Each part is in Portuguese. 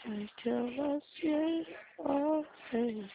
Until last year, oh, hey.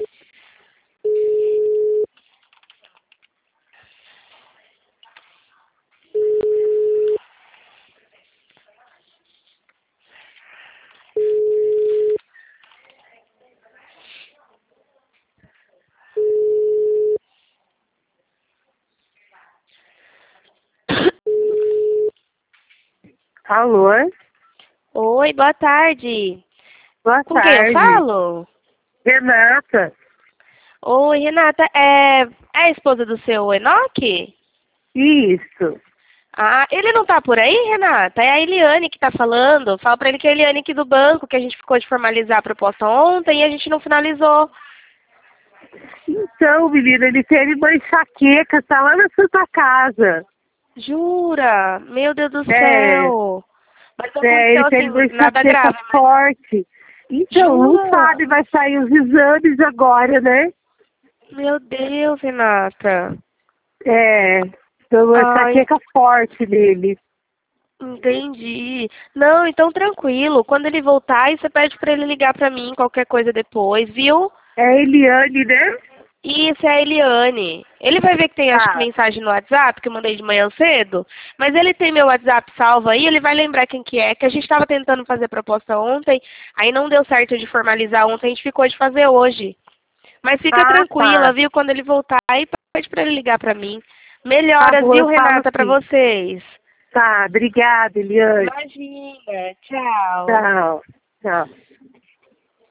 Alô? Oi, boa tarde. Boa Com quem eu tarde. falo? Renata? Oi, Renata, é a esposa do seu Enoque? Isso. Ah, ele não tá por aí, Renata? É a Eliane que tá falando. Fala pra ele que é a Eliane aqui do banco, que a gente ficou de formalizar a proposta ontem e a gente não finalizou. Então, menina, ele teve uma enxaqueca, tá lá na Santa Casa. Jura? Meu Deus do É, céu. Mas não aconteceu ele assim, teve uma nada enxaqueca grave, mas... forte. Então, não Jura? sabe, vai sair os exames agora, né? Meu Deus, Renata. É, então uma Ai, enxaqueca forte nele. entendi. Não, então tranquilo. Quando ele voltar, aí você pede pra ele ligar pra mim, qualquer coisa depois, viu? É a Eliane, né? Isso é a Eliane. Ele vai ver que tem, acho que, Tá, mensagem no WhatsApp, que eu mandei de manhã cedo. Mas ele tem meu WhatsApp salvo aí, ele vai lembrar quem que é. Que a gente estava tentando fazer a proposta ontem, aí não deu certo de formalizar ontem, a gente ficou de fazer hoje. Mas fica tranquila, tá. viu? Quando ele voltar, aí pede pra ele ligar pra mim. Tá Melhoras, bom, viu, eu falo Renata, pra sim. vocês. Tá, obrigada, Eliane. Imagina. Tchau. Tchau, tchau.